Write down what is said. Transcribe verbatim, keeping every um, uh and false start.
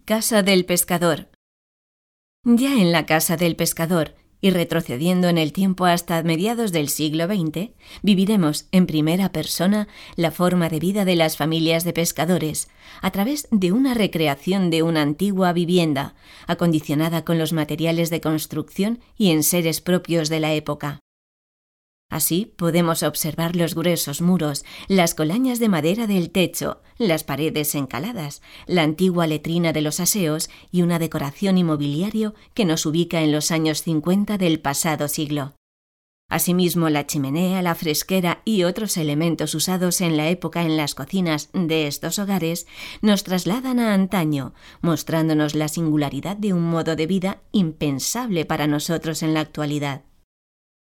Casa del pescador. Ya en la casa del pescador, y retrocediendo en el tiempo hasta mediados del siglo veinte, viviremos en primera persona la forma de vida de las familias de pescadores, a través de una recreación de una antigua vivienda, acondicionada con los materiales de construcción y enseres propios de la época. Así podemos observar los gruesos muros, las colañas de madera del techo, las paredes encaladas, la antigua letrina de los aseos y una decoración y mobiliario que nos ubica en los años cincuenta del pasado siglo. Asimismo, la chimenea, la fresquera y otros elementos usados en la época en las cocinas de estos hogares nos trasladan a antaño, mostrándonos la singularidad de un modo de vida impensable para nosotros en la actualidad.